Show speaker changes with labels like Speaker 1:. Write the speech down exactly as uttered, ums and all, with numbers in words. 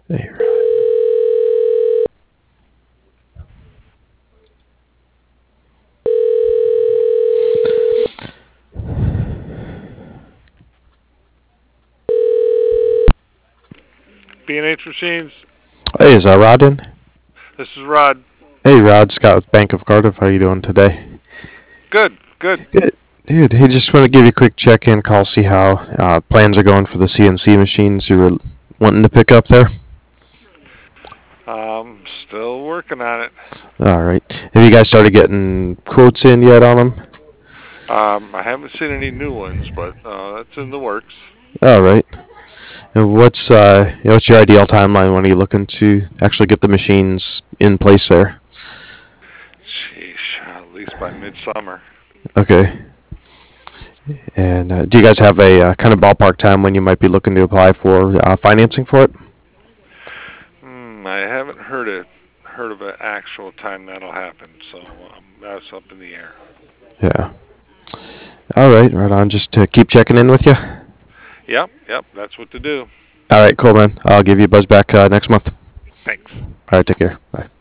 Speaker 1: Hey,
Speaker 2: B and H Machines.
Speaker 1: hey, is that Rod in?
Speaker 2: This is Rod.
Speaker 1: Hey, Rod, Scott with Bank of Cardiff. How you doing today?
Speaker 2: Good, good.
Speaker 1: Good. Dude, hey, just want to give you a quick check-in call, see how uh, plans are going for the C N C machines you were wanting to pick up there.
Speaker 2: Um, still working on it.
Speaker 1: All right. Have you guys started getting quotes in yet on them?
Speaker 2: Um, I haven't seen any new ones, but uh, that's in the works.
Speaker 1: All right. And what's uh, you know, what's your ideal timeline when are you looking to actually get the machines in place there?
Speaker 2: Sheesh, at least by midsummer.
Speaker 1: Okay. And uh, do you guys have a uh, kind of ballpark time when you might be looking to apply for uh, financing for it?
Speaker 2: Hmm, I haven't heard it, heard of an actual time that'll happen, so um, that's up in the air.
Speaker 1: Yeah. All right, right on. Just to keep checking in with you.
Speaker 2: Yep, yep, that's what to do.
Speaker 1: All right, cool, man. I'll give you a buzz back uh, next month.
Speaker 2: Thanks.
Speaker 1: All right, take care. Bye.